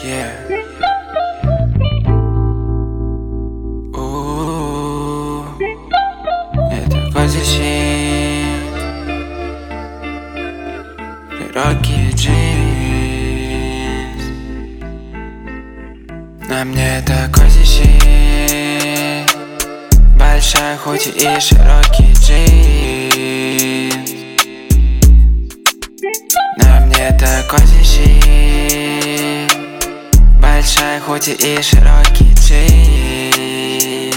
Yeah. Это козящий широкий джинс. На мне такой зищи, большая хоть и широкий джинс. На мне такой зищи, большая хоть и широкий джинс.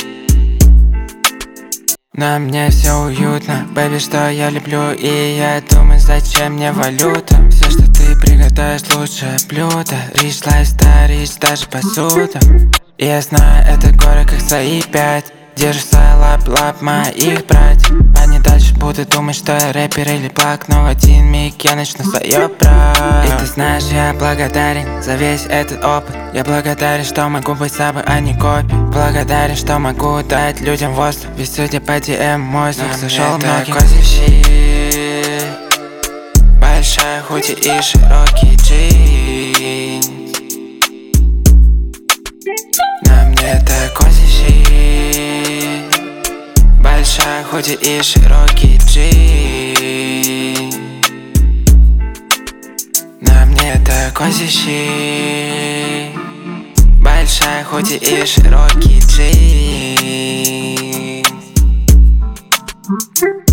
На мне все уютно, бэби, что я люблю. И я думаю, зачем мне валюта. Все, что ты приготовишь, лучшее блюдо. Рич лайфстайл, рич даже посуда. И я знаю, это горы как свои 5. Держу свой лап моих брать. Они дальше будут думать, что я рэпер или плак. Но в один миг я начну свое брать. И ты знаешь, я благодарен за весь этот опыт. Я благодарен, что могу быть собой, а не копией. Благодарен, что могу дать людям воздух. Ведь судя по DM, мой звук зашел многим. Козящий, большая хоть и широкий джинс. На мне такой зищи, большая хоть и широкий джинс. На мне такой зищи, большая хоть и широкий джинс.